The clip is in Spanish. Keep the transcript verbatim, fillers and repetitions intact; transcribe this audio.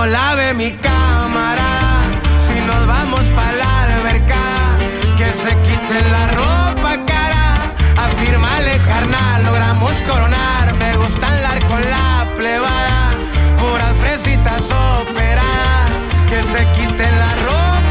no lave mi cámara. Si nos vamos pa' la alberca, que se quiten la ropa cara. Afírmale, carnal, logramos coronar.